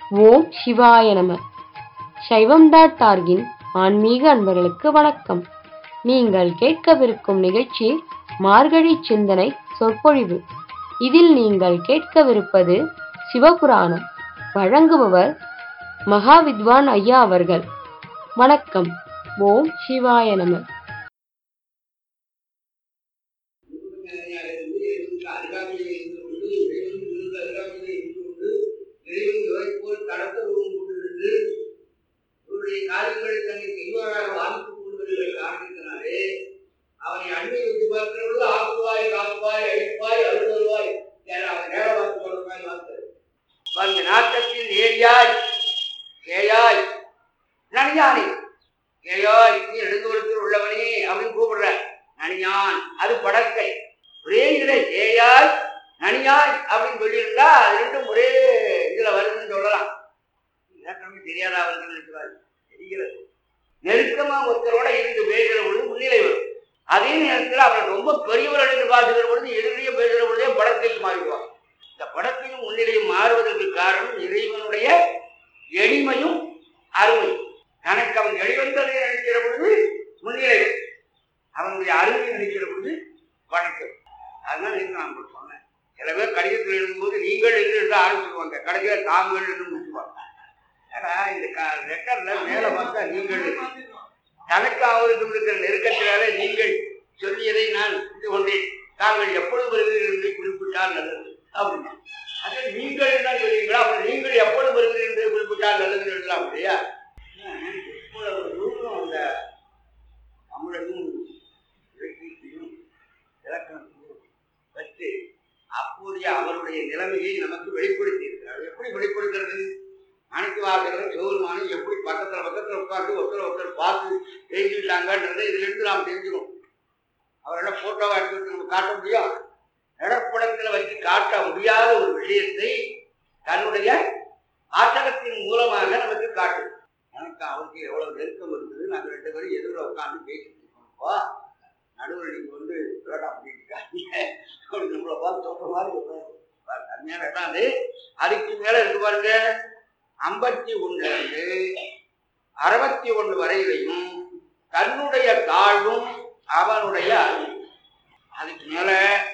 ஓம் சிவாய நம. சைவம்.orgன் ஆன்மீக அன்பர்களுக்கு வணக்கம். நீங்கள் கேட்கவிருக்கும் நிகழ்ச்சி மார்கழி சிந்தனை சொற்பொழிவு. இதில் நீங்கள் கேட்கவிருப்பது சிவபுராணம். வழங்குபவர் மகாவித்வான் ஐயா அவர்கள். வணக்கம். ஓம் சிவாய நம. காரியங்களை தன்னை செய்வாராக வாதித்துக் கொண்டு வருகிற காரணத்தினாலே அவனை அன்பை விட்டு பார்க்கிறவர்கள் ஆக்குவாய், காப்பாய், அழிப்பாய், அருள்வாய், அவன் நேர பார்த்து சொல்றாய் வார்த்தை நாட்டத்தில் ஏரியாய் கேயாய் நனியானே கேயாய் நீ நெடுந்தூரத்தில் உள்ளவனே அப்படின்னு கூப்பிடுற நனியான் அது படற்கை. ஒரே இதுல ஏயாய் நனியாய் அப்படின்னு சொல்லியிருந்தா அது ரெண்டும் ஒரே இதுல வருதுன்னு சொல்லலாம். தெரியாதா அவர்கள் இருக்கிறார் தெரிகிறது. நெருக்கமா ஒருத்தரோட இருந்து பேசுகிற பொழுது முன்னிலை வரும். அதே நேரத்தில் அவர்கள் ரொம்ப பெரியவர்கள் என்று பார்க்கிற பொழுது எதிரியே பேசுகிற பொழுதே படத்தைக்கு மாறிடுவார். இந்த படத்தையும் முன்னிலையும் மாறுவதற்கு காரணம் இறைவனுடைய எளிமையும் அருமையும். தனக்கு அவன் எளிவந்ததை நினைக்கிற பொழுது முன்னிலை, அவனுடைய அருமையை நினைக்கிற பொழுது படத்தை. அதனால நான் சொன்னேன், சில பேர் கடிதத்தில் எழுதும்போது நீங்கள் என்று ஆரம்பிச்சுடுவாங்க, கடைசியில் தாங்கள் என்று முடிச்சுவாங்க. இந்த லெட்டர்ல மேல பார்த்தா நீங்கள் தனக்கு அவருக்கும் இருக்கிற நெருக்கத்தினால நீங்கள் சொல்லியதை நான் புரிந்து கொண்டேன், தாங்கள் எப்பொழுது வருகிறீர்கள் என்று குறிப்பிட்டால் நல்லது அப்படின்னா அதை நீங்கள் தான் சொல்லுவீங்களா, அப்புறம் நீங்கள் எப்பொழுது வருகிறீர்கள் என்று குறிப்பிட்டால் நல்லதுன்னு எழுதலாம் இல்லையா. தூரம் அந்த தமிழனும் இலக்கியத்தையும் இலக்கணத்தையும் வச்சு அப்போதைய அவருடைய நிலைமையை நமக்கு வெளிப்படுத்தி இருக்கிறார். எப்படி வெளிப்படுத்துறது? அனைத்து வாசகரும் சிவபெருமானும் எப்படி பக்கத்தில் உட்காந்து ஒருத்தர் பார்த்து எழுதிட்டாங்கன்றதை இதிலிருந்து நாம் தெரிஞ்சுக்கணும். அவரோட போட்டோவை எடுத்து நம்ம காட்ட முடியும். நடப்படத்தில் வச்சு காட்ட முடியாத ஒரு விஷயத்தை தன்னுடைய ஆச்சகத்தின் மூலமாக நமக்கு காட்டுது. எனக்கு அவருக்கு எவ்வளவு நெருக்கம் இருந்தது. நாங்கள் 2 பேரும் எதிர உட்காந்து பேசிட்டு இருக்கோம்ப்பா, நடுவில் நீங்கள் விளையாட பண்ணிட்டு அப்படி நம்மளை பார்த்து சொல்ற மாதிரி அருமையான இடம் அது. அதுக்கு மேல இருக்கு பாருங்க, 51 61 வரையிலையும் தன்னுடைய தாழ்வும் அவனுடைய அருள். அதுக்கு மேல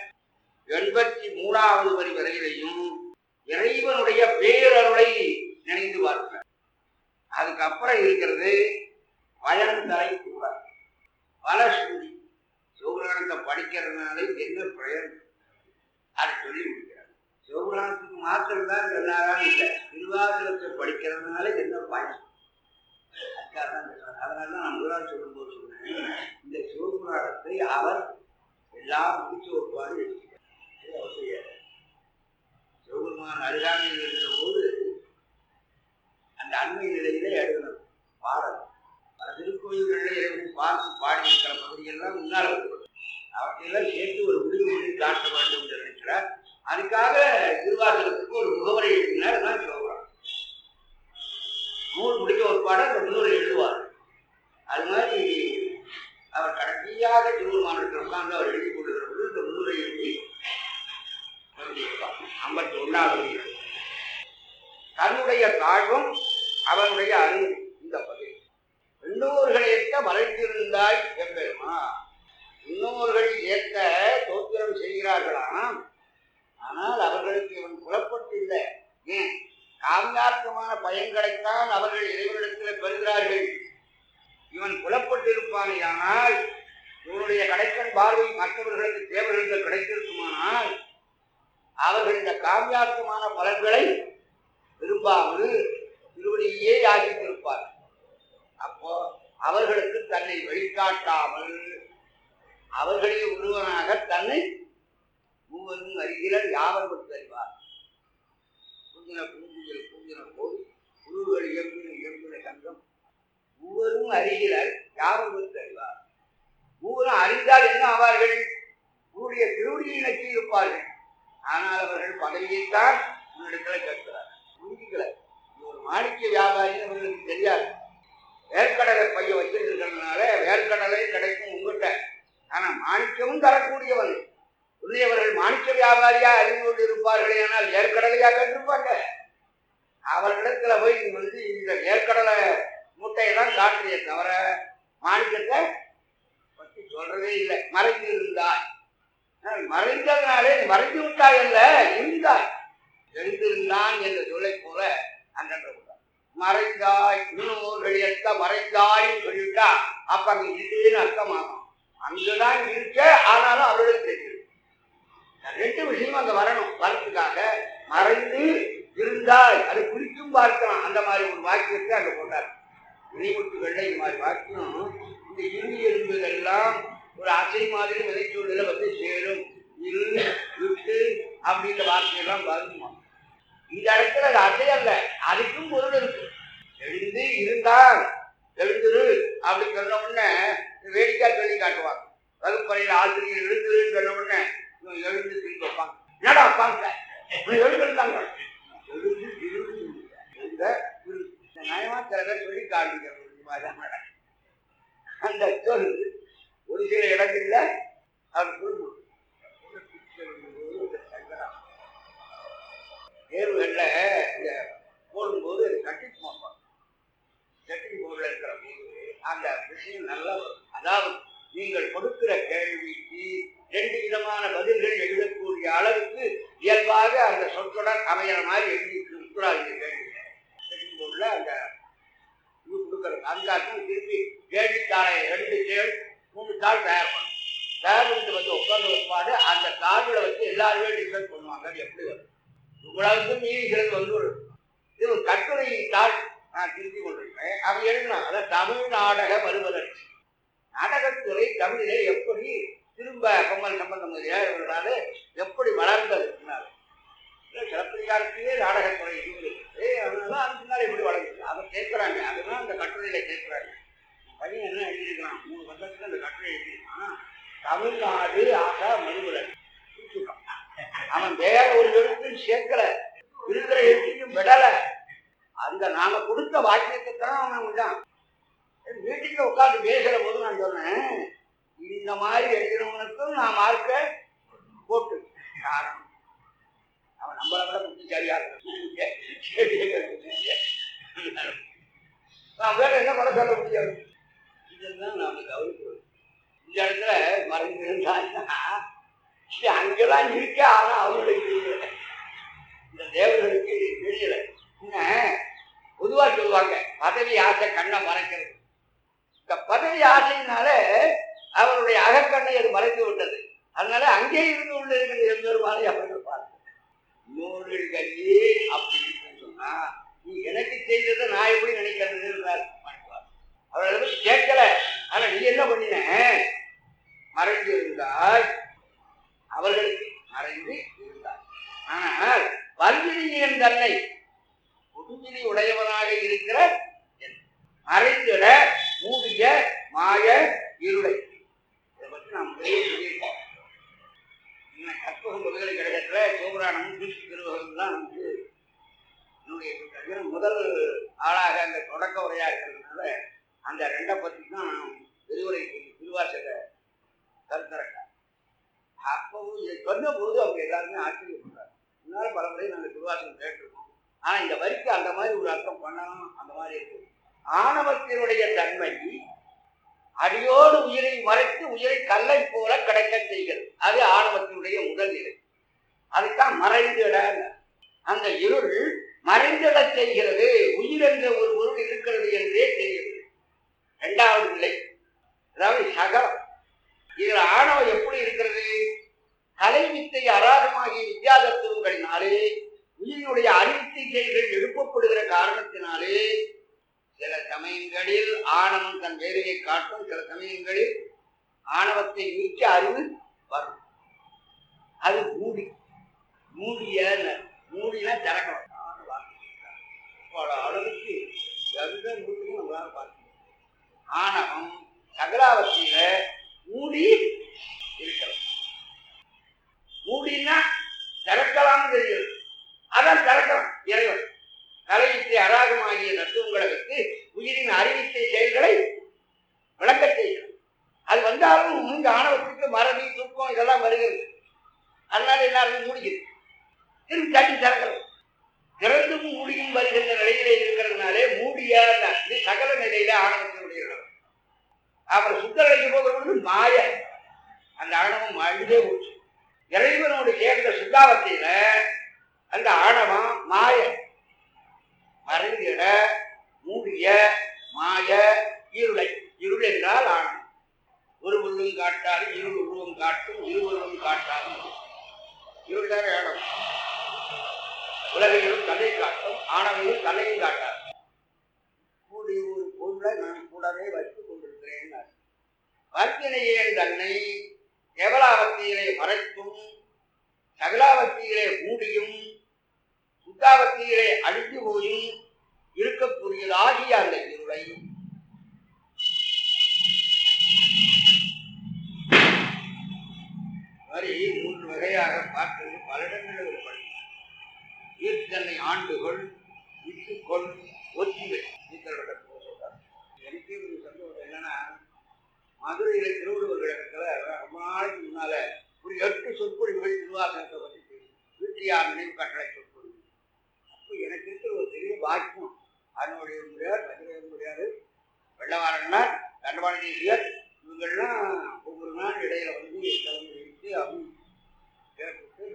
83வது வரி வரையிலையும் இறைவனுடைய பேரருளை நினைந்து பார்க்கிறார். அதுக்கப்புறம் இருக்கிறது பயன்தலை கூட பலஸ்ருதி. சிவபுராணத்தை படிக்கிறதுனால என்ன பிரயோஜனம் அதை சொல்லி முடிக்கிறார். சிவபுராணத்துக்கு மாத்திரம் தான் எல்லாரும் இல்லை, திருவாசகத்தை படிக்கிறதுனால என்ன பயன், அதுக்காக தான். அதனாலதான் நான் முதலாவது சொல்லும்போது சொன்னேன், இந்த சிவபுராணத்தை அவர் எல்லாம் முடிச்சு ஒருபாடு எழுதிட்டார். சிவபெருமான் அருகாமையில் இருக்கிற போது அந்த அண்மை நிலையில எழுதணும் பாடல். பல திருக்கோயில்களில் இறைவனை பார்த்து பாடியிருக்கிற பகுதியெல்லாம் முன்னால் வைக்கப்படும். அவற்றையெல்லாம் சேர்த்து ஒரு முடிவு பண்ணி காட்ட வேண்டும் என்று நினைக்கிறார். அதுக்காக திருவாசகத்துக்கு ஒரு முகவரை எழுதினார். தான் சிவபுராணம் நூல் முடிக்க ஒரு பாடம் அந்த முகவரை எழுதுவார். அது மாதிரி அவர் கடைசியாக சிவபெருமானத்தில் உட்கார்ந்து அவர் எழுதி கொள்ளுகிற பொழுது இந்த முகவரை எழுதி 51வது தன்னுடைய தாழ்வும் அவனுடைய அருள். இந்த பகுதி இன்னொருகள் ஏற்க மறைத்திருந்தாய் எம்பெருமா. இன்னொருகள் ஏற்க தோத்திரம் செய்கிறார்களாம், ஆனால் அவர்களுக்கு இவன் புலப்பட்டில்லை. ஏன்? காமியார்த்தமான பயன்களைத்தான் அவர்கள் இறைவனிடத்தில் பெறுகிறார்கள். இவன் புலப்பட்டிருப்பானே ஆனால் இவனுடைய கடைக்கண் பார்வை மற்றவர்களுக்கு தேவர்களுக்கு கிடைத்திருக்குமானால் அவர்கள் இந்த காமியார்த்தமான பலன்களை விரும்பாமல் திருவடியே யாசித்திருப்பார். அப்போ அவர்களுக்கு தன்னை வெளிக்காட்டாமல் அவர்களில் ஒருவனாக தன்னை மூவரும் அறிகிறார் யாவர் பற்றி அறிவார். குஞ்சின பூங்குயில் குஞ்சின போது குழுகள் இயம்பின சங்கம் மூவரும் அறிகிறார் யாவர் பற்றி அறிவார். மூவரும் அறிந்தால் என்ன ஆவார்கள்? உன்னுடைய திருவடியை நச்சு இருப்பார்கள். ஆனால் அவர்கள் பதவியைத்தான் உன்னிடத்துல கேட்கிறார். புரிஞ்சுக்கல. ஒரு மாணிக்க வியாபாரி அவர்களுக்கு தெரியாது. வேர்க்கடலை பைய வச்சிருக்கிறதுனால வேர்க்கடலை கிடைக்கும் உங்கள்கிட்ட. ஆனா மாணிக்கமும் தரக்கூடியவன். உன்னையவர்கள் மாணிக்க வியாபாரியா அறிந்து கொண்டு இருப்பார்களே, ஆனால் வேர்க்கடலையா கண்டிருப்பாங்க. அவர்களிடத்துல போய் இந்த வேர்க்கடலை மூட்டையெல்லாம் காட்டுறிய தவிர மாணிக்கத்தை பற்றி சொல்றதே இல்லை. மறைந்து இருந்தாய், மறைந்ததுனாலே மறைந்து விட்டாய் அல்ல, இருந்தாய். எழுந்திருந்தான் என்ற சொல்லை போல அன்ற மறைந்தாய், இன்னொரு எடுத்த மறைந்தாய்ன்னு சொல்லிவிட்டா அப்ப அங்க இருக்குன்னு அர்த்தமாகும். அங்குதான் இருக்க, ஆனாலும் அவர்களுக்கு தெரியும். ரெண்டு விஷயம் அங்க வரணும். வரத்துக்காக மறைந்து இருந்தாய் அது குறிக்கும் பார்க்கலாம். அந்த மாதிரி ஒரு வாக்கியத்தை அங்க போட்டார். இணைமுட்டு வெள்ளை மாதிரி வாக்கியம். இந்த இறுதி எலும்புகள்லாம் ஒரு அசை மாதிரி விதைச்சொல்ல வந்து சேரும். இரு விட்டு அப்படின்ற வார்த்தையெல்லாம் வருமா? இந்த இடத்துல அது அசை அல்ல, அதுக்கும் பொருள் இருக்கு. எழுந்து இருந்தால் எழுந்துரு அப்படி சொன்ன உடனே வேடிக்கை சொல்லி காட்டுவாங்க. வகுப்பறையில் ஆசிரியர் எழுந்துருன்னு சொன்ன உடனே எழுந்து திரும்பி வைப்பாங்க. என்னடா உட்காந்து எழுந்திருந்தாங்க, எழுந்து எழுந்த நயமா சில பேர் சொல்லி காட்டுங்க. அந்த சொல் ஒரு சில இடங்கள்ல அவர் தேர்வுகள்ல போடும்போது கட்டி போடுவாங்க. கட்டி போர்டில் இருக்கிற போது அந்த விஷயம் நல்லா வரும். அதாவது நீங்கள் கொடுக்கிற கேள்விக்கு 2 விதமான பதில்கள் எழுதக்கூடிய அளவுக்கு இயல்பாக அந்த சொற்களுடன் அமைகிற மாதிரி எழுதி கொடுக்குறாங்க. கேள்வி கட்டி போர்டில் அந்த இது கொடுக்கறது அதுக்காக திருப்பி கேள்வித்தாளை 2 தாள் 3 தாள் தயார் பண்ணும். தயார் பண்ணிட்டு வந்து உட்கார்ந்து வைப்பாடு அந்த தாள்களை வச்சு எல்லாருமே டிஸ்கஸ் பண்ணுவாங்க. அது எப்படி வரும் இவ்வளவுக்கு மீறிகிறது வந்து இது ஒரு கட்டுரை தாள் நான் திருப்பி கொண்டிருக்கேன். அவன் எழுதினான். அதான் தமிழ் நாடக மறுமலர்ச்சி. நாடகத்துறை தமிழிலே எப்படி திரும்ப பொம்மல் சம்பந்தம் முதலியார் எப்படி வளர்ந்தது சிறப்பிரிகாலத்திலே நாடகத்துறை இருந்தது. அதனால அதுக்கு முன்னாடி எப்படி வளர்ந்தது அதை கேட்கிறாங்க. அதுதான் அந்த கட்டுரையில கேட்கிறாங்க. பையன் என்ன எழுதியிருக்கான் 3 வருஷத்துக்கு அந்த கட்டுரை எழுதியிருக்கான். தமிழ்நாடு ஆக மறுமலர்ச்சி. அவன் வேற ஒரு எழுத்தையும் சேர்க்கல, இருக்கிற எழுத்தையும் விடல. அந்த நாம கொடுத்த வாக்கியத்தை தான் அவன் விட்டான். வீட்டுக்கு உட்காந்து பேசுற போது நான் சொன்னேன், இந்த மாதிரி எழுதினவனுக்கும் நான் மார்க்க போட்டு காரணம் அவன் நம்மளை விட புத்திசாலியா நான் வேற என்ன பண்ண சொல்ல முடியாது. இதுதான் நாம கவனிக்கிறோம். இந்த இடத்துல மறைந்திருந்தான்னா அங்கெல்லாம் இருக்க, ஆனா அவங்களுக்கு இந்த தேவர்களுக்கு தெரியல. பொதுவா சொல்லுவாங்க பதவி ஆசை கண்ணை மறைக்கிறது. இந்த பதவி ஆசையினால அவருடைய அகக்கண்ணை அது மறைத்து விட்டது. அதனால அங்கே இருந்து கொண்டு இருக்கிற எம்பெருமானை அவர்கள் பார்த்து இன்னொரு கல்வி அப்படின்னு சொன்னா நீ எனக்கு செய்ததை நான் எப்படி நினைக்கிறது அவர்கள் கேட்கல. ஆனா நீ என்ன பண்ணின மறைந்து இருந்தால் அவர்களுக்கு மறைந்து இருந்தார். ஆனால் வல்வினியின் தன்னை பொதுவினி உடையவனாக இருக்கிற மறைந்திட மூடிய மாய இருளை இதை பற்றி நாம் முதலே சொல்லியிருக்கோம். கற்பகம் பல்கலைக்கழகத்துல சிவபுராணமும் திருச்சி திருவகம் தான் வந்து என்னுடைய முதல் ஆளாக அந்த தொடக்க உரையா இருக்கிறதுனால அந்த 2 பற்றி தான் நான் விரிவுரை திருவாசக கருத்தரங்க. அப்பவும் இதை சொன்ன போது அவங்க எல்லாருமே ஆச்சரியப்படுறாங்க. முன்னால பல முறை நாங்கள் திருவாசகம் கேட்டிருக்கோம். ஆனா இந்த வரிக்கு அந்த மாதிரி ஒரு அர்த்தம் பண்ணணும். அந்த மாதிரி இருக்கு. ஆணவத்தினுடைய தன்மை அடியோடு உயிரை மறைத்து உயிரை கல்லை போல கிடைக்க செய்கிறது. அது ஆணவத்தினுடைய முதல் நிலை. அதுதான் மறைந்திட. அந்த இருள் மறைந்திட செய்கிறது. உயிர் என்ற ஒரு பொருள் இருக்கிறது என்றே தெரிகிறது. 2வது நிலை அதாவது சகலம். இதுல ஆணவம் எப்படி இருக்கிறது? கலைவித்தை அராதமாகிய வித்தியாசத்துவங்களினாலே உயிரினுடைய அறிவித்தைகள் எழுப்பப்படுகிற காரணத்தினாலே சில சமயங்களில் ஆணவம் தன் வேலையை காட்டும். சில சமயங்களில் ஆணவத்தை நீக்க அறிவு வரும். அது மூடி மூடிய மூடினா திறக்கணும். அளவுக்கு எந்த மூடியும் நம்மளால பார்க்க ஆணவம் சகலாவத்தில மூடி இருக்கிறது. மூடினா திறக்கலாம்னு தெரியுது. அதான் திறக்கலாம். இறைவன் கலைவித்தை அராகமாகிய தத்துவங்களை வைத்து உயிரின் அறிவித்தை செயல்களை விளக்க செய்கிறது. அது வந்தாலும் இந்த ஆணவத்துக்கு மறதி தூக்கம் இதெல்லாம் வருகிறது. அதனால எல்லாருமே மூடிக்குது. திரும்பி தட்டி திறக்கிறது. திறந்தும் மூடியும் வருகின்ற நிலையிலே இருக்கிறதுனாலே மூடிய சகல நிலையில ஆணவத்தினுடைய அவர் சுத்தரைக்கு போகிறது மாய. அந்த ஆணவம் அழுதே போச்சு. இறைவனோடு சேர்ந்த சுத்தாவத்தையில அந்த ஆணவம் மாய மறைந்திட மூடிய மாய இருளை. இருள் என்றால் ஆணவம். ஒரு உருவம் காட்டாது இருள் உருவம் காட்டும், இருவருவம் காட்டாது. இருள் தான் ஆணவம். உலகையும் தலை காட்டும், ஆணவையும் தலையும் காட்டாது. கூடிய ஒரு பொருளை நான் கூடவே வைத்துக் கொண்டிருக்கிறேன். வர்த்தினையே தன்னை கேவலாவத்தியிலே மறைத்தும், சகலாவத்தியிலே மூடியும், சுத்தாவத்தியிலே அழித்து போயும் இருக்கக்கூடியதாகிய அந்த இருளை மாதிரி 3 வகையாக பார்த்து பல இடங்களில் ஈர்த்தன்னை ஆண்டுகள் விட்டுக்கொள் ஒத்திவை. எனக்கு ஒரு சந்தோஷம் என்னன்னா, மதுரையில திருவள்ளுவர்களிடத்துல ரொம்ப நாளைக்கு முன்னால ஒரு 8 சொற்பொழிவுகள் திருவாசகத்தை பற்றி வீட்டியார் நினைவு கட்டளை சொற்பொழிவு. அப்போ எனக்கு இருக்கிற ஒரு பெரிய பாக்கியம். அதனுடைய முடியார், மதுரை முடியாது, வெள்ளவாரன்னார், தண்டவாள தேசியர், இவங்கள்லாம் ஒவ்வொரு நாள் இடையில வந்து கிளம்பி வைத்து அவங்க கேட்டுட்டு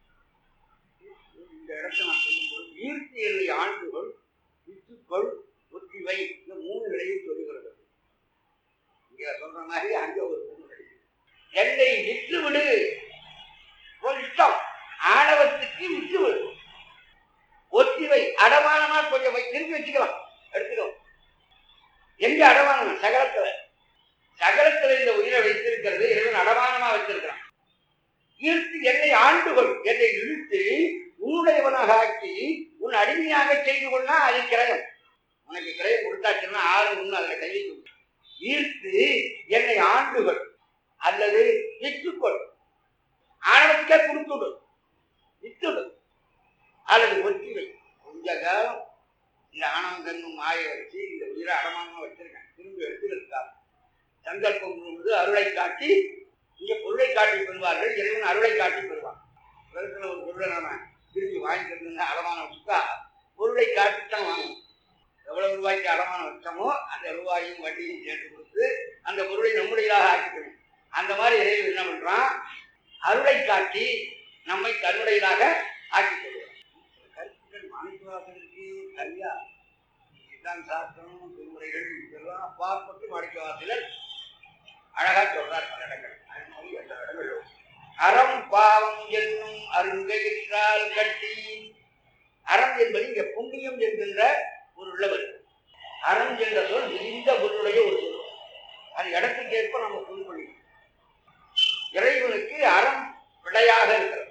இந்த இடத்தை நான் சொல்லும்போது ஈர்த்தி எல்லை ஆண்டுகள் வித்துக்கள் ஒத்திவை இந்த 3 நிலையை சொல்லுகிறது. இங்க சொல்ற மாதிரி அங்க ஒரு 3 நிலை. என்னை விட்டு விடு, இஷ்டம் ஆணவத்துக்கு விட்டு விடு. ஒத்திவை அடமானமா கொஞ்சம் திருப்பி வச்சுக்கலாம், எடுத்துக்கலாம். எங்க அடமானம்? சகலத்துல. சகலத்துல இந்த உயிரை வைத்திருக்கிறது இறைவன் அடமானமா வச்சிருக்கிறான். ஈர்த்து என்னை ஆண்டுகள், என்னை இழுத்து உன்னுடையவனாக ஆக்கி உன் அடிமையாக செய்து கொள்ளா அது கிரயம். உனக்கு கிரயம் கொடுத்தாச்சுன்னா 6 ஒண்ணு அதுல கையை ஈர்த்து என்னை ஆண்டுகள் அல்லது விற்றுக்கொள். ஆணவத்துக்கே கொடுத்துடு, வித்துடு அல்லது ஒத்திவை. கொஞ்ச காலம் இந்த ஆணவம் கண்ணும் மாய வச்சு இந்த உயிரை அடமானமா வச்சிருக்கேன். திரும்பி எடுத்துருக்காங்க. சங்கல்பம் முழுவது அருளை காட்டி, இங்க பொருளை காட்டி பெறுவார்கள், இறைவன் அருளை காட்டி பெறுவான். உலகத்துல ஒரு பொருளை நாம திரும்பி வாங்கிக்கிறதுன்னா அடமானம் வச்சுட்டா பொருளை காட்டித்தான் வாங்கணும். எவ்வளவு ரூபாய்க்கு அடமானம் வச்சோமோ அந்த ரூபாயும் வட்டியும் சேர்த்து கொடுத்து அந்த பொருளை நம்முடையதாக ஆக்கிக்கணும். அந்த மாதிரி இறைவன் என்ன பண்றான்? அருளை காட்டி நம்மை தன்னுடையதாக ஆக்கி கொள்வார். கருத்துக்கள் மாணிக்கவாசலுக்கு சரியா இதுதான் சாஸ்திரம், திருமுறைகள் இதெல்லாம் அப்பாற்பட்டு மாணிக்கவாசலர் அழகா சொல்றார் பல இடங்கள். அது மாதிரி எல்லா இடங்களும் அறம் பாவம் என்னும் அருங்கயிற்றால் கட்டி. அறம் என்பது இங்க புண்ணியம் என்கின்ற ஒரு உள்ளவர். அறம் என்ற சொல் விரிந்த பொருளுடைய ஒரு சொல். அது இடத்துக்கு ஏற்ப நம்ம புரிந்து கொள்ளும். இறைவனுக்கு அறம் விடையாக இருக்கிறது.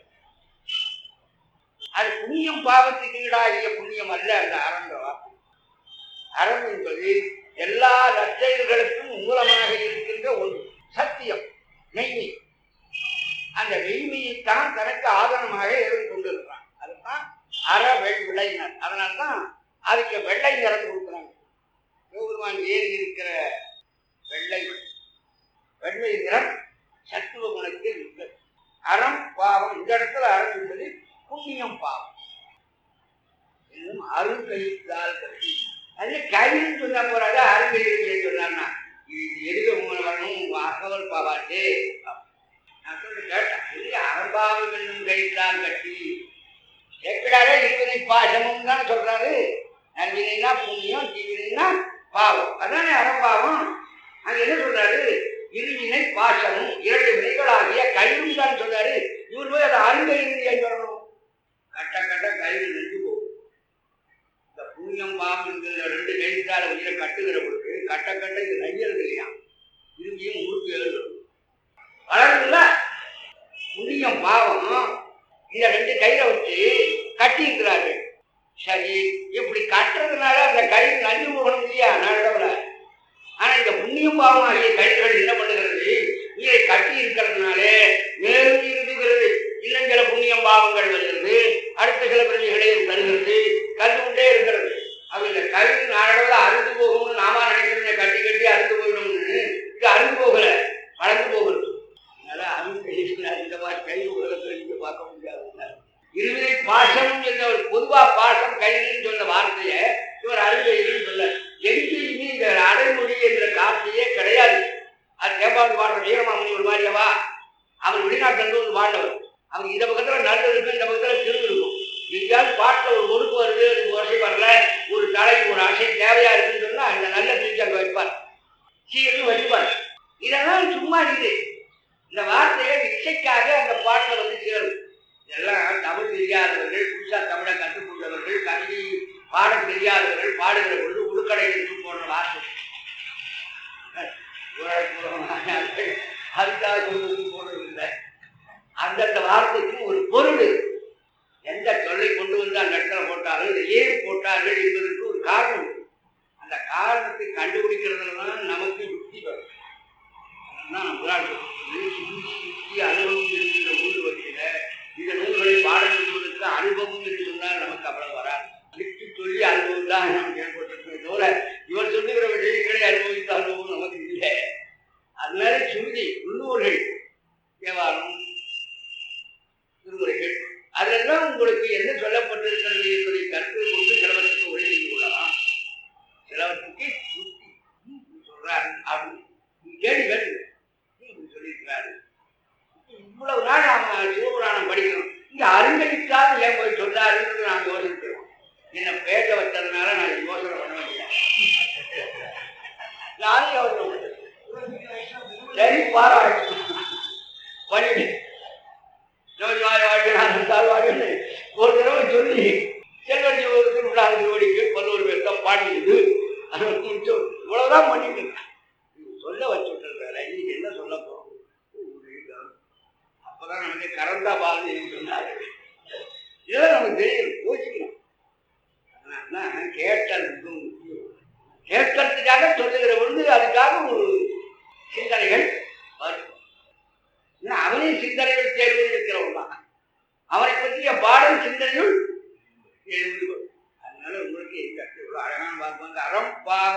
அது புண்ணியம் பாவத்துக்கு ஈடாகிய புண்ணியம் அல்ல. அந்த அறன்ற வாக்கு. அறம் என்பது எல்லா நற்செயல்களுக்கும் மூலமாக இருக்கின்ற ஒரு சத்தியம், மெய்மை. அந்த மெய்மையைத்தான் தனக்கு ஆதரமாக இருந்து கொண்டிருக்கிறான். அதுதான் அற விளையினர். அதனால்தான் அதுக்கு வெள்ளை நிறம் கொடுக்குறாங்க. சிவபெருமான் ஏறி இருக்கிற வெள்ளை நிறம் சத்துவ குணத்தை இருக்கிறது. அறம் பாவம். இந்த இடத்துல அறம் என்பது புண்ணியம் பாவம். இன்னும் அருங்கயிற்றால் கட்டி. அது கயிறுன்னு சொன்னா போறாங்க, அருங்கயிறு சொன்னார்னா இது எதுக்கு வரணும் அகவல் பாவாட்டு. நான் சொல்லி கேட்டேன், அறம்பாவம் என்னும் கயிற்றால் கட்டி கேட்கிறாரே. இருவினை பாசமும் தானே சொல்றாரு. நல்வினைனா புண்ணியம், தீவினைனா பாவம். அதானே அறம்பாவம். அங்க என்ன சொல்றாரு? இருவினை பாசமும் 2 வினைகளாகிய கயிறும் தான் சொல்றாரு. இவர் போய் அதை அருங்கயிறு ஏன் சொல்லணும்? கட்ட கட்ட கயிறு நின்று போகும். இந்த புண்ணியம் பாவம் என்கிற 2 கயிற்றால உயிரை கட்டுகிற பொழுது கட்ட கட்ட இது நெய்யறது இல்லையா? இருவியும் முறுக்கு எழுதும் வளருதுல்ல. புண்ணியம் பாவம் இந்த 2 கயிறை வச்சு கட்டி இருக்கிறார்கள். சரி, இப்படி கட்டுறதுனால அந்த கயிறு நஞ்சு போகணும் இல்லையா நாளடவுல? ஆனா இந்த புண்ணியம் பாவம் ஆகிய கயிறுகள் என்ன பண்ணுகிறது? உயிரை கட்டி இருக்கிறதுனாலே மேலும் இருக்குகிறது. இன்னும் சில புண்ணியம் பாவங்கள் வருகிறது, அடுத்த சில பிரச்சனைகளையும் தருகிறது, கற்றுக்கொண்டே இருக்கிறது. அப்ப இந்த கயிறு நாளடவுல அறுந்து போகும்னு நாம நினைக்கிறத கட்டி கட்டி அறுந்து போயிடும்னு, இது அறுந்து போகல, வளர்ந்து போகிறது. அதனால அருங்கயிறு இந்த மாதிரி கயிறு உலகத்தில் நீங்க பார்க்க முடியாது. இருவினை பாசம் என்ற பொதுவா பாசம் பாட தெரியாதவர்கள் பாடுகிற பொழுது உடுக்கடை என்று போன்ற வார்த்தை அதுக்காக சொல்வது போனதில்லை. அந்தந்த வார்த்தைக்கு ஒரு பொருள் இருக்கு. எந்த சொல்லை கொண்டு வந்து அந்த இடத்துல போட்டார்கள், இதை ஏன் போட்டார்கள் என்பதற்கு ஒரு காரணம். அந்த காரணத்தை கண்டுபிடிக்கிறதுலாம் நமக்கு யுக்தி வரும். அதுதான் நம்மளால் யுக்தி அனுபவம் இருக்கிற நூல் வகையில இந்த நூல்களை பாடம் சொல்வதற்கு அனுபவம் என்று சொன்னால் நமக்கு அவ்வளவு வராது. யுக்தி சொல்லி அனுபவம் தான் நாம் ஏற்பட்டிருக்கோம். இதோட இவர் சொல்லுகிற விஷயங்களை அனுபவித்த அனுபவம் நமக்கு இல்லை. அதனால சுருதி உள்ளூர்கள் தேவாரம் திருமுறைகள் அதெல்லாம் உங்களுக்கு என்ன சொல்லப்பட்டிருக்கிறது என்பதை கருத்தில் கொண்டு சிலவற்றுக்கு உரை செய்து கொள்ளலாம். சிலவற்றுக்கு சொல்றாரு அப்படின்னு கேள்வி கேட்டு சொல்லியிருக்கிறாரு. இவ்வளவு நாள் நாம சிவபுராணம் படிக்கிறோம். இங்க அருங்கலிக்காக ஏன் போய் சொல்றாருன்னு நாங்கள் யோசிக்கிறோம். என்ன பேச வச்சதுனால நான் யோசனை பண்ண வேண்டியேன். நானும் யோசனை பண்ணேன். சரி பாராட்டு பண்ணிட்டு ஒரு தடவை சொல்லி செல்வன் திருவடிக்கு 11 பேர்த்த பாடிடுது. இவ்வளவுதான் பண்ணிட்டு சொல்ல வச்சுட்டு இன்னைக்கு என்ன சொல்ல போறோம். அப்பதான் நமக்கு கரந்தா பால் சொன்னாரு. இதெல்லாம் நமக்கு தெரியும், யோசிக்கணும். அதனால கேட்டல் கேட்கறதுக்காக சொல்லுகிற பொழுது அதுக்காக ஒரு சிந்தனைகள் வரும். அவனே சிந்தனைகள் தேர்வு இருக்கிறவன் தான். அவனை பற்றிய பாடல் சிந்தனைகள் எழுந்து வரும். அதனால உங்களுக்கு இவ்வளவு அழகான பார்ப்பாங்க. அறம்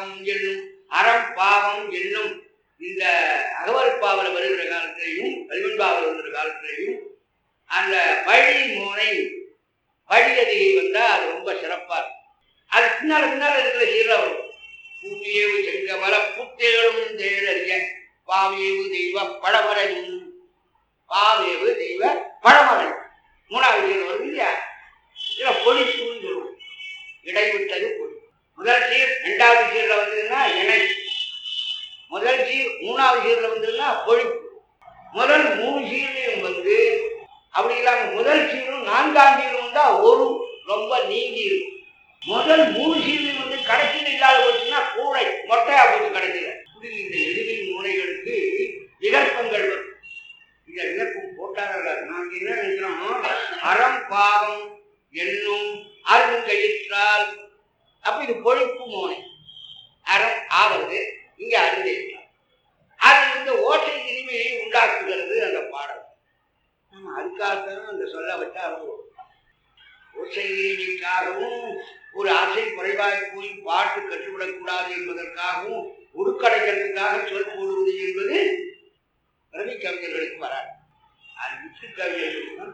பாவம் என்னும் இந்த அகவற்பாவல வருகிற காலத்திலையும் கல்வன்பாவல் வருகிற காலத்திலையும் அந்த வழி மோனை வழியதிகை வந்தா அது ரொம்ப சிறப்பா இருக்கும். அது பின்னால இருக்கிற சீரா வரும். பூமியேவு செங்கமல புத்தேளும் தேடறிய பாவேவு தெய்வ படமரையும் பாவேவு தெய்வ பழமலை 3வது சீர் வருது இல்லையா? இதுல பொடி சூழ்ந்துடும். இடைவிட்டது பொடி. முதல் சீர் 2வது சீர்ல வந்ததுன்னா இணை. முதல் சீர் 3வது சீர்ல வந்ததுன்னா பொழிப்பு. முதல் 3 சீர்லையும் வந்து அப்படி இல்லாம முதல் சீரும் 4ஆம் சீரும் தான் ஒரு ரொம்ப நீங்கி இருக்கும். முதல் 3 சீர்லையும் வந்து கடைசியில் இல்லாத போச்சுன்னா கூடை மொட்டையா போச்சு கடைசியில. இந்த எதிரின் மூளைகளுக்கு விகற்பங்கள் வரும். இந்த விகற்பம் போட்டார்கள். நாங்க என்ன நினைக்கிறோம், அறம் பாவம் என்னும் அருங்கயிற்றால் அப்ப இது பொழிப்பு மோனை. அறம் ஆவது இங்க அருங்கயிற்றால். அது இந்த ஓசை இனிமையை உண்டாக்குகிறது அந்த பாடல். நம்ம அதுக்காகத்தான் அந்த சொல்ல வச்சா ஓசை இனிமைக்காகவும் ஒரு ஆசை குறைவாய் போய் பாட்டு கற்றுவிடக்கூடாது என்பதற்காகவும் உருக்கடைக்கிறதுக்காக சொல் போடுவது என்பது ரவி கவிஞர்களுக்கு வராது. அது விட்டு கவிஞர்களுக்கு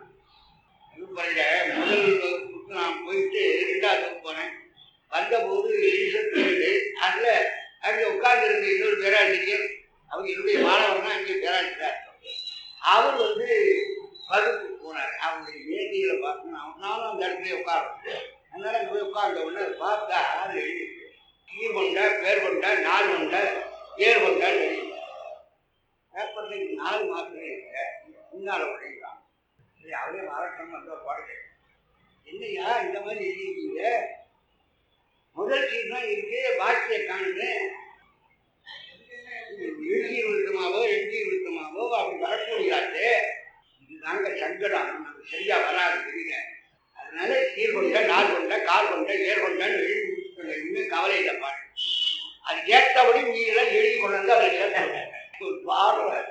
முதல் வகுப்புக்கு நான் போயிட்டு 2வது வகுப்பு போனேன். வந்தபோது அதுல அங்கே உட்கார்ந்து இருந்த இன்னொரு பேராசிரியர், அவங்க என்னுடைய மாணவர் தான் இங்கே பேராசிரியர். அவர் வந்து வகுப்புக்கு போனார். அவருடைய மேதிகளை பார்க்கணும். நானும் அந்த இடத்துல உட்காரணும். அதனால அங்கே போய் உட்கார்ந்த உடனே பார்த்தா அது எழுதி கீர் கொண்ட பேர் கொண்ட நாள் கொண்ட ஏர் கொண்டான்னு எழுதி பேப்பர்ல 4 மாதமே முன்னால உழைக்கிறான். சரி அவரே மாவட்டம் வந்த பாடுங்க. என்னையா இந்த மாதிரி எழுதிருக்கீங்க, முதல் சீர் தான் இருக்கு, பாக்கிய காணுங்க, எழுதிய விருத்தமாவோ அப்படி வரக்கூடியாச்சு. இதுதாங்க சங்கடம், நமக்கு சரியா வராது தெரியல. அதனால சீர் கொண்ட நாள் கொண்ட கால் கொண்ட ஏர் கொண்டான்னு எழுதி முடிச்சுக்கோங்க. இனிமே கவலை இல்லை பாட்டு. அது கேட்டபடி மீதெல்லாம் எழுதி கொண்டு வந்து அதை சேர்த்தாங்க. ஒரு பாடுவார்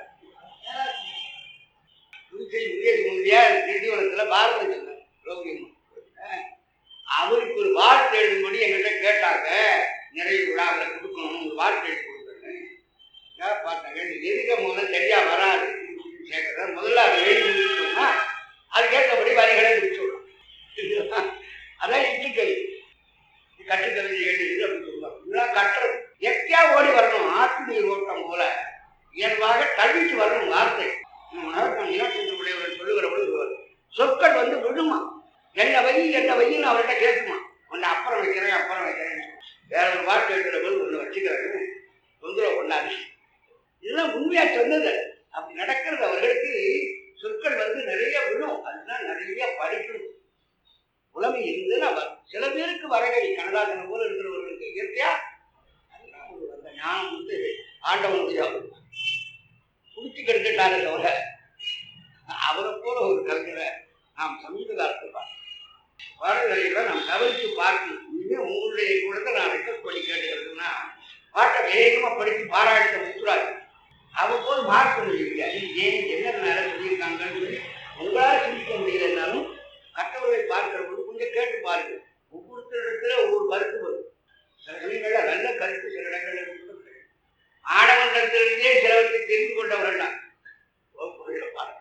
நிதிவனத்துல பாரதம் சொன்னார். அவருக்கு ஒரு வார்த்தை எழுதும்படி எங்கிட்ட கேட்டாங்க. நிறைய விழாவில் கொடுக்கணும், ஒரு வார்த்தை எழுதி கொடுக்குறேன்னு பார்த்தாங்க. எதுக்க முதல்ல சரியா வராது கேட்கற, முதல்ல அதை எழுதி முடிச்சோம்னா அது கேட்டபடி வரிகளை முடிச்சுடலாம். அதான் இட்டுக்கவி கட்டுக்கவிதை எழுதி அப்படின்னு சொல்லுவாங்க. இதெல்லாம் கட்டுறது எக்கையா ஓடி வரணும். ஆற்று நீர் ஓட்டம் போல இயல்பாக தள்ளிட்டு வரணும் வார்த்தை. சொல்லுகிற பொழுது சொற்கள் வந்து விடுமா, என்ன வையின்னு அவர்கிட்ட கேட்குமா, ஒன்னு அப்புறம் வைக்கிறேன் வேற ஒரு வார்த்தை எழுதுற போது ஒண்ணு வச்சுக்கிறேன்னு தொந்தரவு பண்ணாது. இதெல்லாம் உண்மையா சொன்னது. அப்படி நடக்கிறது. அவர்களுக்கு சொற்கள் வந்து நிறைய விடும். அதுதான் நிறைய படிக்கணும். புலமை இருந்துன்னு அவர் சில பேருக்கு வரகடி கனகாசனை போல இருக்கிறவர்களுக்கு இயற்கையா அந்த ஞானம் ஆண்டவனுடைய குடிச்சு கெடுத்துட்டாரு தவிர அவரை போல ஒரு கவிஞரை நாம் சமீப காலத்தில் பாடல்களை நாம் கவனித்து பார்க்கணும். இனிமே உங்களுடைய கூட நான் ரெக்வஸ்ட் பண்ணி கேட்டுக்கிறதுன்னா பாட்டை வேகமா படித்து பாராட்ட முத்துறாரு. அவர் போது மார்க்க முடியல. ஏன் என்னதுனால சொல்லியிருக்காங்கன்னு சொல்லி உங்களால் சிந்திக்க முடியலன்னாலும் மற்றவர்களை பார்க்கிற போது கொஞ்சம் கேட்டு பாருங்க. ஒவ்வொருத்தரிடத்துல ஒவ்வொரு கருத்து வரும். சில சமயங்கள்ல நல்ல கருத்து சில இடங்கள்ல ஆடவங்களிடத்திலிருந்தே சிலவற்றை தெரிந்து கொண்டவர்கள் தான் பாருங்க.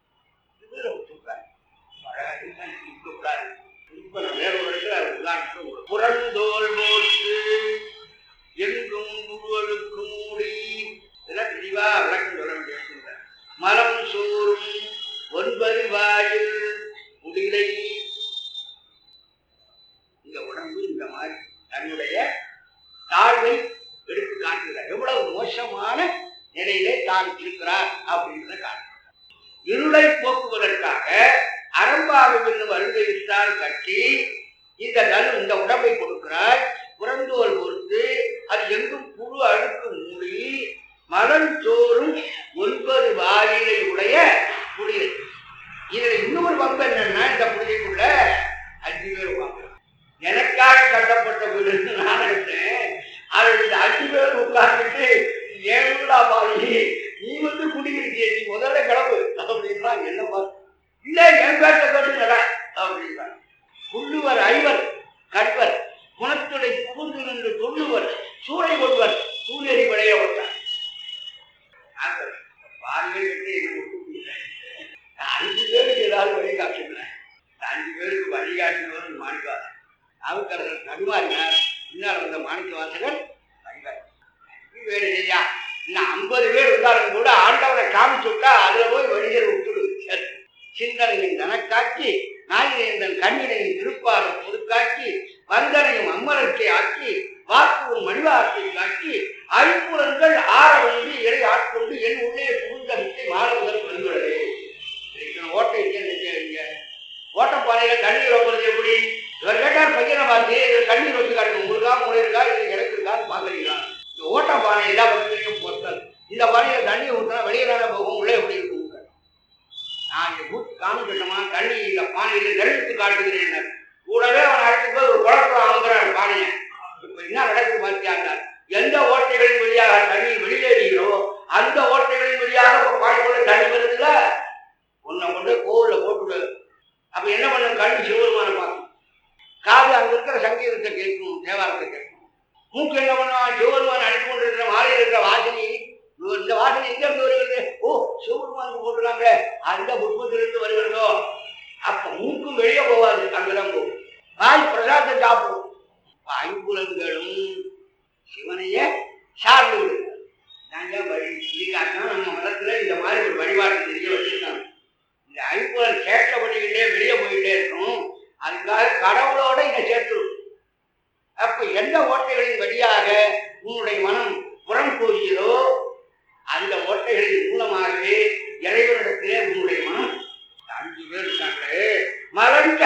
வேற ஒரு இடத்துல உதாரணத்துக்கு புறந்தோல் போட்டு எங்கும் முழுவதுக்கு மூடி இதெல்லாம் தெளிவா விளக்கம் சொல்ல வேண்டிய மலம் சோறும் 9 வாயில் முடிலை. இந்த உடம்பு இந்த மாதிரி தன்னுடைய தாழ்வை எடுத்து காட்டுகிறார். எவ்வளவு மோசமான நிலையிலே தான் இருக்கிறார் அப்படின்றத காட்டுகிறார். இருளை போக்குவதற்காக அரம்பாவை என்னும் அருந்தையிட்டால் கட்டி இந்த உடம்பை கொடுக்கிறார். புறந்தோல் பொறுத்து அது எங்கும் புழு அழுக்கு மூடி மலம் சோறும் 9 வாயிலை உடைய புடியை. இதுல இன்னொரு பங்கு என்னன்னா இந்த புடியைக்குள்ள 5 பேர் வாங்க எனக்காக கட்டப்பட்ட வீடு நான் நினைச்சேன். அது இந்த 5 பேர் உட்கார்ந்துட்டு ஏழுலா பாடி நீ குடியிருக்கிய நீ முதல்ல கிளம்பு அப்படின்னா என்ன பார்த்து இல்ல என் பேட்ட கட்டுங்கட அப்படின்னா புள்ளுவர் 5 கட்வர் குணத்துடை புகுந்து நின்று தொல்லுவர் சூறை கொள்வர் சூரியனை விளைய விட்டார். பாருங்கள் கட்டு என்ன 5 பேருக்கு ஏதாவது வழிகாட்டுகிறேன். 5 பேருக்கு வழிகாட்டினவர் மாணிக்கவாசகர். அவருக்கரசர் தடுமாறினார். பின்னால் வந்த மாணிக்க வாசகர் வழிகாட்டி வேறு சரியா இன்னும் 50 பேர் இருந்தாலும் கூட ஆண்டவரை காமிச்சு விட்டா அதுல போய் வழிகள் விட்டுடு. சிந்தனையின் தனக்காக்கி நாயினையின் கண்ணினையின் திருப்பார பொதுக்காக்கி வந்தனையும் அம்மரத்தை ஆக்கி வாக்குவும் மணிவாரத்தை காட்டி ஐம்புலன்கள் ஆற வந்து இறை ஆட்கொண்டு என் உள்ளே புகுந்த வித்தை மாறுவதற்கு வந்துள்ளது. ஓட்டை ஓட்டப்பாறையில தண்ணீர் வைப்பது எப்படி? இவர் கேட்டார் பையனை பார்த்து தண்ணீர் வச்சு காட்டுங்க. உங்களுக்கா மூளை இருக்கா இல்லை எனக்கு இருக்கான்னு பாக்குறீங்களா? இந்த ஓட்டப்பானை எல்லா பகுதியும் பொருத்தல். இந்த பானையில தண்ணி ஊற்றினா வெளியிலான போகும் உள்ளே எப்படி இருக்கும்? நான் கூட்டு காமிக்கட்டமா தண்ணி இந்த பானையில நெருத்து காட்டுகிறேன். கூடவே அவன் அழைத்து போய் ஒரு குளத்துல அமுக்கிறான் பானையை. இப்ப என்ன நடக்குது பார்த்தியாங்க? எந்த ஓட்டைகளின் வழியாக தண்ணி வெளியேறீங்களோ அந்த ஓட்டைகளின் வழியாக பானைக்குள்ள தண்ணி வருதுல உன்னை கொண்டு கோவில்ல போட்டு. அப்ப என்ன பண்ண கண்ணு சிவருமான பார்க்கும். காது அங்க இருக்கிற சங்கீதத்தை கேட்கும், தேவாரத்தை கேட்கும். மூக்கு என்ன பண்ணுவான்? சிவருமான அனுப்பி கொண்டிருக்கிற மாலையில் இருக்கிற வாசனை. இந்த வாசனை எங்க இருந்து வருகிறது? ஓ சிவபெருமானுக்கு போட்டுருக்காங்களே அந்த புஷ்பத்திலிருந்து வருகிறதோ. அப்ப மூக்கும் வெளியே போவாது, அங்கெல்லாம் போகும். வாய் பிரசாதத்தை சாப்பிடும். ஐம்புலன்களும் சிவனையே சார்ந்து விடுங்க. நாங்க வழி இதுக்காக நம்ம மதத்துல இந்த மாதிரி ஒரு வழிபாட்டு தெரிய வச்சிருக்காங்க. இந்த ஐம்புலன் சேர்க்கப்படிக்கிட்டே வெளியே போயிட்டே இருக்கும். அதுக்காக கடவுளோட இதை சேர்த்துடும். அப்ப எந்த ஓட்டைகளின் வழியாக உன்னுடைய மனம் புறம் கூறுகிறோ அந்த ஓட்டைகளின் மூலமாகவே இறைவனிடத்திலே உன்னுடைய மனம் 5 பேர் இருக்காங்களே மலங்க.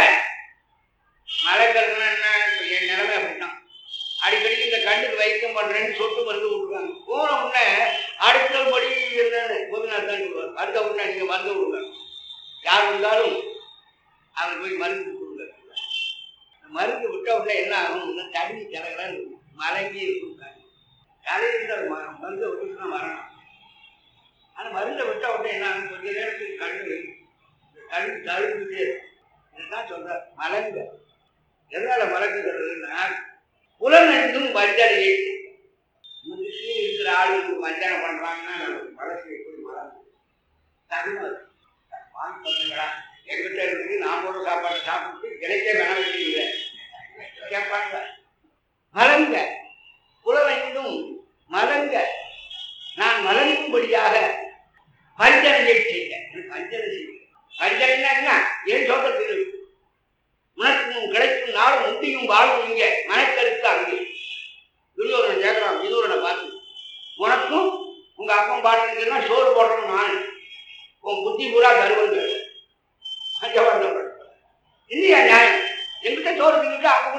மலங்கிறதுனா என்ன? இப்ப என் நிலைமை அப்படின்னா அடிக்கடி இந்த கண்ணுக்கு வைக்கம் பண்றேன்னு சொட்டு மருந்து விட்டுருக்காங்க. போன உடனே அடுத்த படி கோபிநாத் தான் சொல்லுவார். அடுத்த உடனே நீங்க மருந்து விடுங்க. யார் வந்தாலும் அவர் போய் மருந்து கொடுங்க. மருந்து விட்ட உடனே என்ன ஆகும்? தண்ணி கிடக்கிறான்னு மலங்கி இருக்கும். தலையில் மருந்து விட்டுனா வரணும். ஆனா மருந்தை விட்ட உடனே என்ன ஆகும்? கொஞ்ச நேரத்துக்கு கண்ணு தழுவிட்டே இருக்கும். இதுதான் சொல்ற மலங்க. எதனால மலங்குகிறதுன்னா புலனெங்கும் வஞ்சனையை இருக்கிற ஆளுக்கு வஞ்சனை பண்றாங்கன்னா மனசு எப்படி மலர்ந்து தகுமை வாங்கி பண்ணுங்களா எங்கிட்ட இருக்கு நான் ஒரு சாப்பாடு சாப்பிட்டு கிடைக்க வேணாம் இல்லை கேட்பாங்க. மலங்க புலனெங்கும் மலங்க நான் மலங்கும்படியாக வஞ்சனையை செய்ய. வஞ்சனை செய்ய வஞ்சனைன்னா என்ன? ஏன் சொல்றது? உனக்கும் கிடைக்கும் நாளும் முந்தியும் வாழும் இங்க மனக்கருத்து அங்கே. துரியோதனன் கேட்கறான் விதுரனை பார்த்து, உனக்கும் உங்க அப்பன் பாட்டுன்னா சோறு போடுறோம் நான் உன் புத்தி பூரா தருவங்க இல்லையா நியாயம்? எங்கிட்ட சோறு தின்னுட்டு அங்க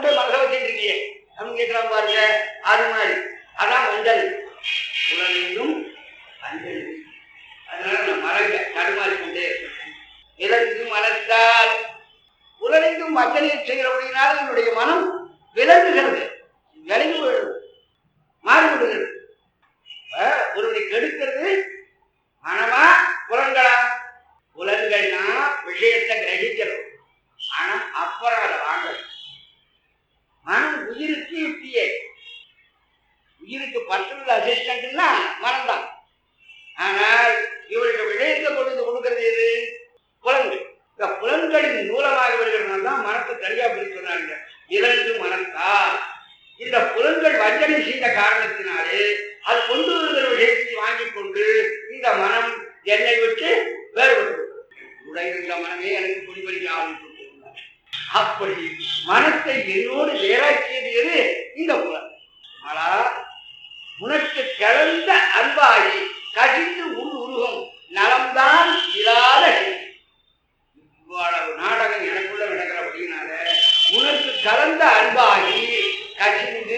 அப்படின்னு கேட்கலாம் பாருங்க. அது மாதிரி அதான் வந்தல். புலனெங்கும் வந்தல். அதனால நான் மறக்க தடுமாறி கொண்டே இருக்கேன். இலங்கு மனத்தால் புலனெங்கும் வந்தலில் செய்கிறபடியினால் என்னுடைய மனம் விளங்குகிறது, விலகி மாறுபடுகிறது. ஒருவனை கெடுக்கிறது மனமா புலன்களா? புலன்கள்னா விஷயத்தை கிரகிக்கிறோம், ஆனா அப்புறம் அதை வாங்கணும். மனம் உயிருக்கு யுக்தியே. உயிருக்கு பர்சனல் அசிஸ்டன்ட்னா மனம்தான். ஆனால் இவருக்கு விஷயத்தை கொண்டு கொடுக்கிறது எது? புலன்கள். இந்த புலன்களின் மூலமாக வருகிறதுனால தான் மனத்தை சரியா பிரிக்கிறாங்க. இலங்கு மனத்தால் இந்த புலன்கள் வஞ்சனை செய்த காரணத்தினாலே அது கொண்டு வருகிற விஷயத்தை வாங்கிக் கொண்டு இந்த மனம் என்னை விட்டு வேறுபட்டு உடைந்த மனமே எனக்கு குடிபறிக்க ஆரம்பித்து. அப்படி மனத்தை என்னோடு வேறாக்கியது எது? இந்த புலன். மலா உனக்கு கலந்த அன்பாகி கசிந்து உருகும் நலம்தான் இல்லாத இவ்வளவு நாடகம் எனக்குள்ள நடக்கிற அப்படின்னால உனக்கு கலந்த அன்பாகி கசிந்து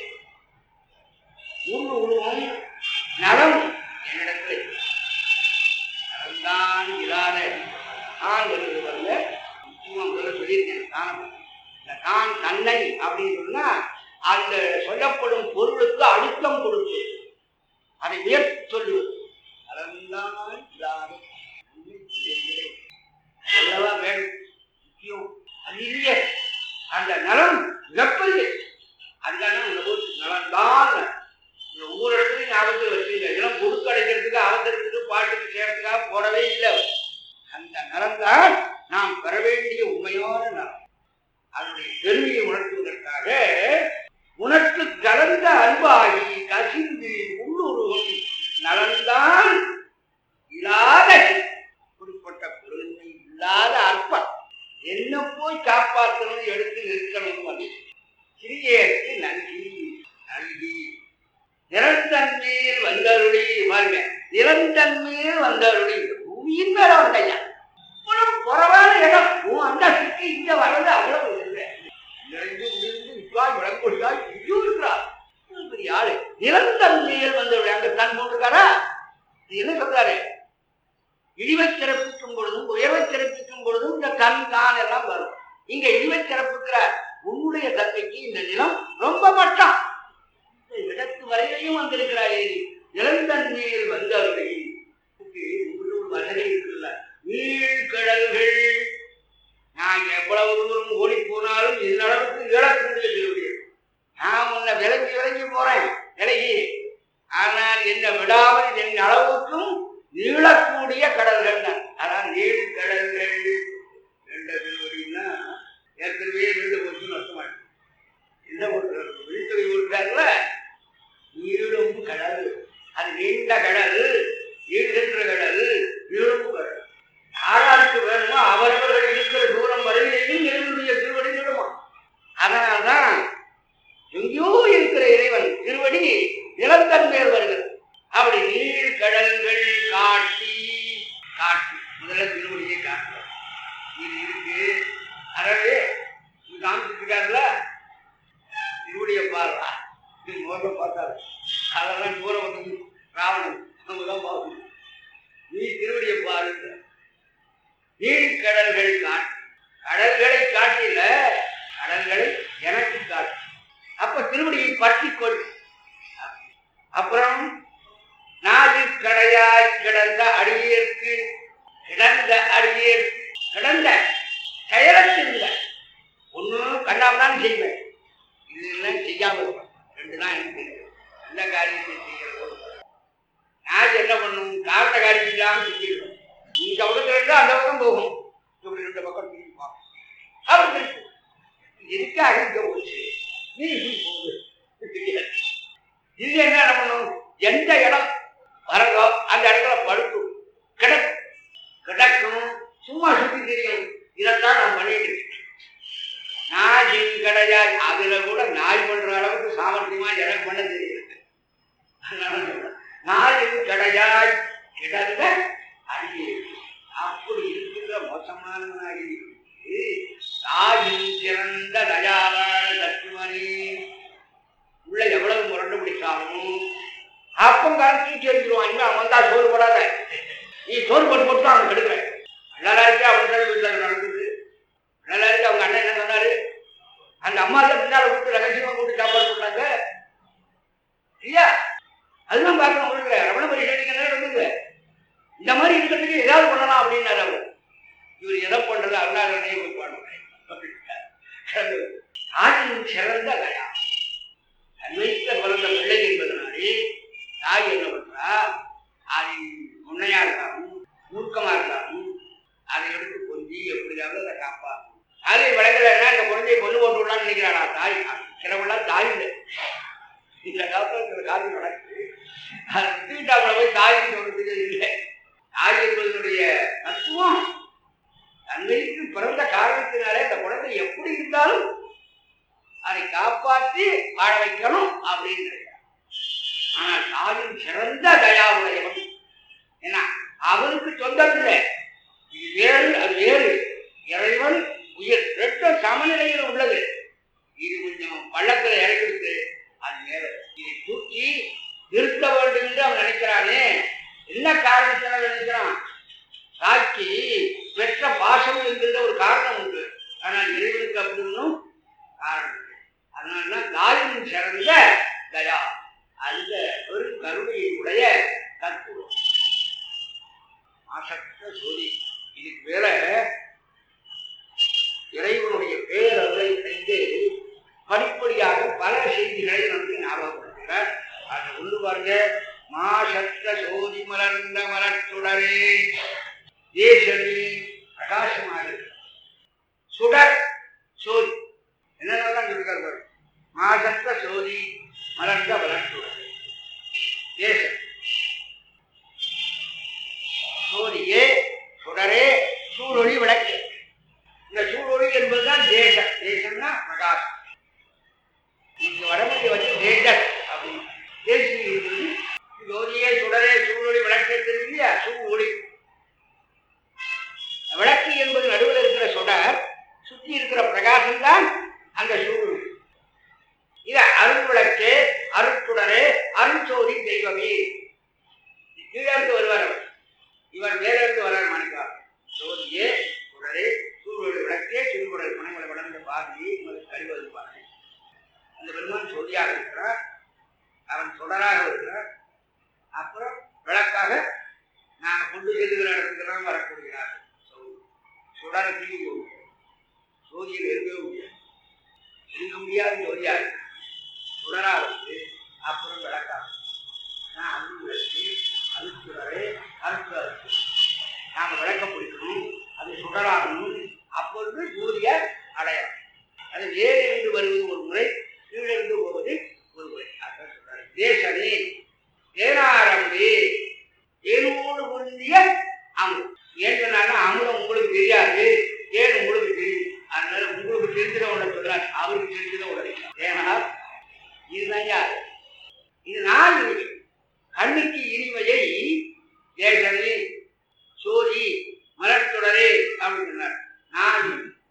உருகும் நலம் என்னிடத்தில் நலம்தான் இல்லாத நான் வருவது வரல சொல்லியிருக்கேன். தான் தன்னை அப்படின்னு சொன்னா அந்த சொல்லப்படும் பொருளுக்கு அழுத்தம் கொடுத்து அதை உயர்த்தி சொல்லுவது. நலம்தான் இல்லாத சொல்லவா வேண்டும் முக்கியம். அதிக அந்த நலம் மிகப்பெரிய அதுக்கான நலம்தான் ஒவ்வொரு இடத்துலையும் ஞாபகத்தில் வச்சுங்க. இதெல்லாம் பொருட்கள் அடைக்கிறதுக்கு அவசரத்துக்கு பாட்டுக்கு சேர்த்துக்காக போடவே இல்லை. அந்த நலம்தான் நாம் பெற வேண்டிய உண்மையான நலம். அதனுடைய பெருமையை உணர்த்துவதற்காக உனக்கு கலந்த அன்பாகி கசிந்து உள்ளுருகும் நலன்தான் இல்லாத குறிப்பிட்ட பெருமை இல்லாத அற்பம் என்ன போய் காப்பாற்றணும் எடுத்து நிற்கணும். சிறியருக்கு நன்றி நல்கி நிரந்தன்மையில் வந்தருளி பாருங்க. நிரந்தன்மையில் வந்தருளி உயிர் மேல வந்தையா குறவான இடம் அந்த சுற்றி இங்க வர்றது அவ்வளவு இல்லை. நிறைந்து உயிர்ந்து விற்காய் விளங்கொழியாய் இங்கேயும் இருக்கிறார் பெரிய ஆளு. நிரந்தன்மையில் வந்தருளி அங்க தன் போட்டிருக்காரா? என்ன சொல்றாரு? இழிவை சிறப்பிக்கும் பொழுதும் உயர்வை சிறப்பிக்கும் பொழுதும் இந்த கண் கான் எல்லாம் வரும். இங்க இழிவை சிறப்புக்கிறார். உன்னுடைய தன்மைக்கு இந்த நிலம் ரொம்ப மட்டம். இடத்து வரையிலையும் வந்திருக்கிறார். நிலந்தன்மையில் வந்தவரை வசதி இருக்குல்ல. நீழ்கடல்கள் நான் எவ்வளவு தூரம் ஓடி போனாலும் என்னளவுக்கு இழக்கூடிய திருவிழி. நான் உன்னை விலகி போறேன் விலகி, ஆனால் என்ன விடாமல் என் அளவுக்கும் நீளக்கூடிய கடல்கள் தான். அதான் நீழ்கடல்கள் என்ற திருவடினா ஏற்கனவே வீடு போச்சுன்னு அர்த்தமாட்டேன். என்ன போட்டு விழித்தொகை போட்டுறாங்கல்ல, நீளும் கடல். அது நீண்ட கடல், நீள்கின்ற கடல், நீளும் கடல். யாராருக்கு வேணுமோ அவரவர்கள் இருக்கிற தூரம் வரையிலேயும் இறைவனுடைய திருவடி நிடுமா. அதனால்தான் எங்கேயோ இருக்கிற இறைவன் திருவடி நிலத்தன்மையில் வருகிறது. அப்படி நீள் கடல்கள் காட்டி காட்டி முதல்ல திருவடியை காட்டுவார். இது இருக்கு அறவே காமிச்சிருக்காருல திருவடியை பாருடா. முகம் பார்த்தாரு அதெல்லாம் தூரம் வந்து ராவணன் அவங்கதான் பார்க்கணும். நீ திருவடியை பாருங்க. நீள் கடல்கள் காட்டு, கடல்களை காட்டில கடல்களை எனக்கு காட்டு. அப்ப திருவடியை பற்றி கொள். அப்புறம் நாடு கடையாய் கிடந்த அடியேற்கு கிடந்த அடியேற்கு கிடந்த செயலத்திருந்த ஒண்ணு கண்ணாமதான் செய்வேன். இதெல்லாம் செய்யாமல் ரெண்டு தான் எனக்கு தெரியும். எந்த காரியத்தை செய்யறதோ நான் என்ன பண்ணும்? காரண காரியம் இல்லாமல் செஞ்சிருக்கோம். இந்த பக்கத்துல இருந்து அந்த பக்கம் போகும். இப்படி ரெண்டு பக்கம் திரும்பிப்பான். அவர் திருப்பி எதுக்காக இங்க போச்சு நீ இப்படி போகுது தெரியாது. இது என்ன பண்ணும்? எந்த இடம் வரதோ அந்த இடத்துல படுக்கும் கிடக்கும் கிடக்கும் சும்மா சுத்தி தெரியும். இதைத்தான் நான் பண்ணிட்டு இருக்கேன். நாயின் கடையாய் அதுல கூட நாய் பண்ற அளவுக்கு சாமர்த்தியமா எனக்கு பண்ண தெரியுது. நாயின் கடையாய் கிடந்த அடியே அப்படி இருக்கிற மோசமானவனாகி தாயின் சிறந்த தயாவான தத்துவனே அப்பங்காரன் தூக்கி எடுத்துருவான். இனிமே அவன் வந்தா சோறு போடாத, நீ சோறு போட்டு போட்டு தான் அவன் கெடுக்கிறேன். நல்லா இருக்கே அப்படின்னு வீட்டில் நடக்குது. நல்லா இருக்கு. அவங்க அண்ணன் என்ன சொன்னாரு, அந்த அம்மா தான் பின்னால கூப்பிட்டு ரகசியமா கூப்பிட்டு சாப்பாடு போட்டாங்க இல்லையா? அதுதான் பார்க்கணும். உங்களுக்கு ரமண பரிசோதிக்க நடந்தது. இந்த மாதிரி இருக்கிறதுக்கு ஏதாவது பண்ணலாம் அப்படின்னாரு அவரு. இவர் எதை பண்றது அருணாகரனையே போய் பாடுவாங்க. தாயின் சிறந்த தயா, அன்வைத்த பிறந்த பிள்ளை என்பதனாலே தாய் என்ன பண்றா, அது முன்னையா இருந்தாலும் மூர்க்கமா இருந்தாலும் அதை எடுத்து கொஞ்சி எப்படியாவது அதை காப்பாற்றும். தாயை விளங்கலைன்னா இந்த குழந்தையை கொண்டு போட்டு விடலான்னு நினைக்கிறானா தாய். சிலவெல்லாம் தாய் இல்லை. இந்த காலத்துல காலம் நடக்குது. அதை விட்டுக்கிட்டாப்புல போய் தாய்க்கு சொல்றதுக்கு இல்லை. தாய் என்பதனுடைய தத்துவம் தன்மைக்கு பிறந்த காரணத்தினாலே அந்த குழந்தை எப்படி இருந்தாலும் அதை காப்பாற்றி வாழ வைக்கணும் அப்படின்னு நினைக்கிறார். ஆனால் தாயின் சிறந்த தயாவுடையவன். ஏன்னா அவனுக்கு சொந்தம் இல்லை, இது வேறு அது வேறு. இறைவன் உயிர் ரெண்டும் சமநிலையில் உள்ளது. இது கொஞ்சம் பள்ளத்துல இறக்கிருக்கு, அது மேல இதை தூக்கி நிறுத்த வேண்டும் என்று அவன் நினைக்கிறானே. என்ன காரணத்தினால நினைக்கிறான்? தாய்க்கு பெற்ற பாசம் என்கின்ற ஒரு காரணம் உண்டு. ஆனால் இறைவனுக்கு அப்படி ஒன்றும் காரணம் இல்லை. அதனால்தான் தாயின் சிறந்த தயா, அந்த ஒரு கருணையை உடைய தத்துவம். ஆசக்த சோதி. இதுக்கு மேல இறைவனுடைய பேரருளை இணைந்து படிப்படியாக பல செய்திகளை நமக்கு ஞாபகப்படுத்துகிறார். அது ஒன்று பாருங்க, மாசற்ற சோதி மலர்ந்த மலர்ச்சுடரே தேசமே பிரகாசமாக சுடர் சோதி என்னென்னலாம் சொல்லிருக்காரு பாரு. மாசற்ற சோதி மலர்ந்த மலர்ச்சுடரே தேசம் சோதியே சுடரே சூழொளி விளக்கு. இந்த சூழொளி என்பதுதான் தேசம். தேசம்னா பிரகாசம். நீங்க வடமொழி வச்சு தேஜஸ் அப்படின்னு தேசிய ஜோதியே சுடரே சூழொளி விளக்கு இல்லையா? சூழொளி விளக்கு என்பது நடுவில் இருக்கிற சுடர், சுற்றி இருக்கிற பிரகாசம் தான் அந்த சூழொளி. இத அருள் விளக்கு, அருட்சுடரே, அருள்சோதி தெய்வமே. கீழே இருந்து வருவார் அவர், இவர் மேல இருந்து வர்றார். மணிக்கார் சோதியே சுடரே சூழொளி விளக்கே சிறுகுடல் மனங்களை வளர்ந்த பாதி கழிவது பாருங்க. அந்த பெருமான் சோதியாக இருக்கிறார், அவன் சுடராக இருக்கிறார். அப்புறம் விளக்காக நாங்கள் கொண்டு செல்லுகிற இடத்துக்கெல்லாம் வரக்கூடியதாக சுடர தீவி சோதியில் இருக்கவே முடியாது, இருக்க முடியாது. ஜோதியாக சுடராக வந்து அப்புறம் விளக்காக அருள் விளக்கு, அருட்சுடரே, அருட்சுடருக்கு நாம விளக்க பிடிக்கணும், அது சுடராகணும். அப்பொழுது ஜோதிய அடையாளம். அது வேறிருந்து வருவது ஒரு முறை, கீழிருந்து போவது ஒரு முறை. அதான் சொல்றாரு தேசனே தேனாரம்பே தேனோடு பொருந்திய அமுதம். ஏன் சொன்னாங்க அமுதம் உங்களுக்கு தெரியாது, ஏன் உங்களுக்கு தெரியும். அதனால உங்களுக்கு தெரிஞ்சத உடனே சொல்றாரு, அவருக்கு தெரிஞ்சத உடனே. ஏன்னா இதுதான் யார், இது நான் இனிமை. கண்ணுக்கு இனிமையை தேசனே சோதி மலர்ச்சுடரே அப்படின்னு சொன்னார். நான்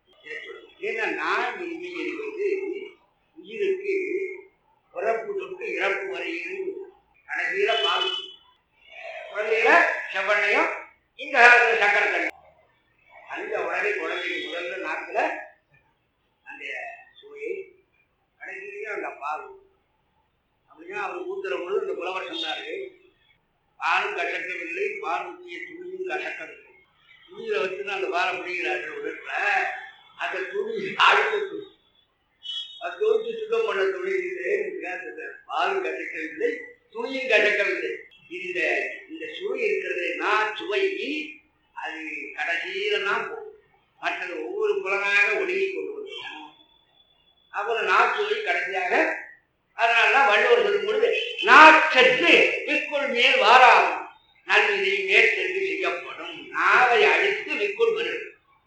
ஏன்னா நான் இனிமை என்பது உயிருக்கு பிறப்பு தொட்டு இறப்பு வரையில் கடைசியில பால் குழந்தையில செவ்வண்ணையும் இந்த காலத்துல சக்கரை தண்ணி அந்த உடனே குழந்தைக்கு முதல்ல நாட்டுல அந்த சுவையை கடைசியிலையும் அந்த பால் அப்படின்னா அவர் ஊத்துற பொழுது இந்த புலவர் சொன்னாரு, பாலும் கசக்கவில்லை, பால் ஊற்றிய துணியும் கசக்கவில்லை. துணியில வச்சுதான் அந்த பாலை பிடிக்கிறார்கள் உடற்ல. அந்த துணி அடுத்த அது தோற்று சுத்தம் பண்ண துணி பாலும் கசக்கவில்லை, துணியும் கசக்கவில்லை. இந்த சுவை இருக்கிறது நான் சுவை, அது கடைசியில தான் போகும். மற்றது ஒவ்வொரு புலனாக ஒடுங்கி கொண்டு வந்துடும். அப்புறம் நாச்சுவை கடைசியாக. அதனாலதான் வள்ளுவர் சொல்லும் பொழுது நாச்சற்று விற்குள் மேல் வாராகும் நல்வினை மேற்கென்று செய்யப்படும். நாவை அழித்து விற்குள் வரும்.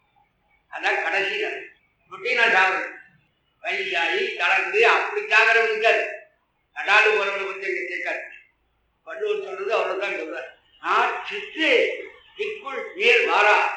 அதான் கடைசி ரொட்டீனா சாப்பிடுறது. வயசாகி கலந்து அப்படி சாகிறவங்க இருக்காது. கடாடு போறவங்களை பற்றி எங்க கேட்காது. வள்ளுவர் சொல்றது அவ்வளவுதான் சொல்றாரு. நாச்சிற்று விற்குள் மேல் வாரா